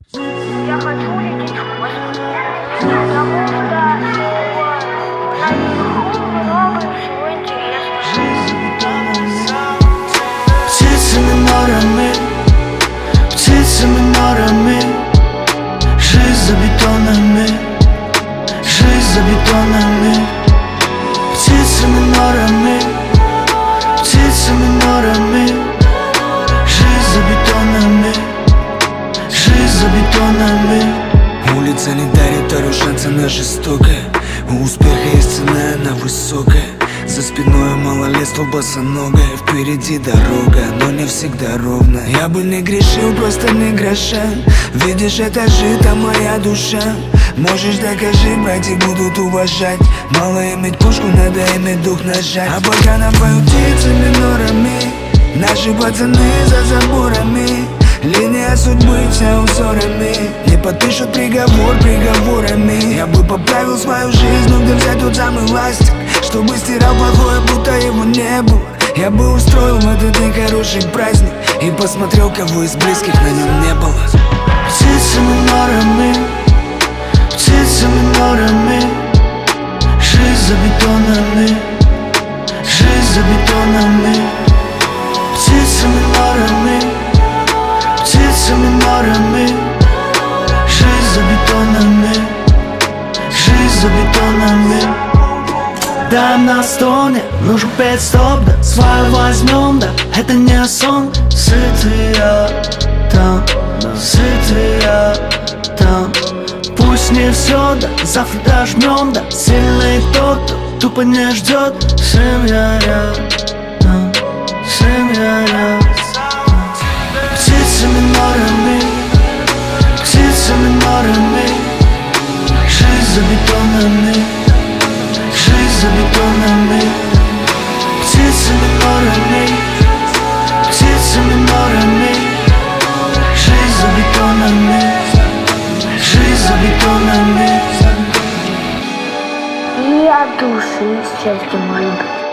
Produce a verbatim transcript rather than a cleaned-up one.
Я хочу лететь в космос, потому что наверху много всего интересного. Птицами морями, птицами морями, жизнь за бетонами, жизнь за бетонами. Птицами морями, птицами морями, жизнь за бетонами, жизнь за бетонами. Улица не дарит второй шанс, она жестокая. У успеха есть цена, она высокая. За спиной малолетство босоногое. Впереди дорога, но не всегда ровно. Я бы не грешил, просто не гроша. Видишь, это жито моя душа. Можешь докажи, братья будут уважать. Мало иметь пушку, надо иметь дух нажать. А пока нам поют птицами норами, наши пацаны за заборами. Линия судьбы вся узорами, не подпишут приговор приговорами. Я бы поправил свою жизнь, но где взять тот самый ластик, чтобы стирал плохое, будто его не было. Я бы устроил в этот день хороший праздник и посмотрел, кого из близких на нем не было. Птицами морями, птицами морями, жизнь за бетонами, жизнь за бетонами. Птицами морями, птицами морями, жизнь за бетонами, жизнь за бетонами. Да, на стоне, нужен пит-стоп, да, свою возьмем, да, это не сон. Сытые там, сытые там. Пусть не все, да, завтра дожмем, да, сильный тот, кто тупо не ждет. Семья рядом, семья рядом. Птицами морями, птицами морями, жизнь за бетонами, жизнь за бетонами. Птицами морями, птицами морями, жизнь за бетонами, жизнь за бетонами. И от души счастьем рыбы.